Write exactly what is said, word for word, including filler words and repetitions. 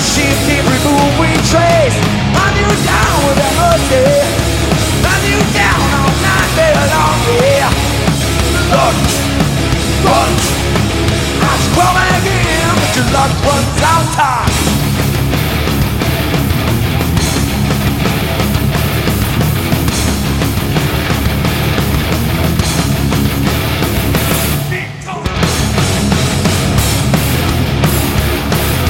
shift, every move we trace. I knew down with that mercy.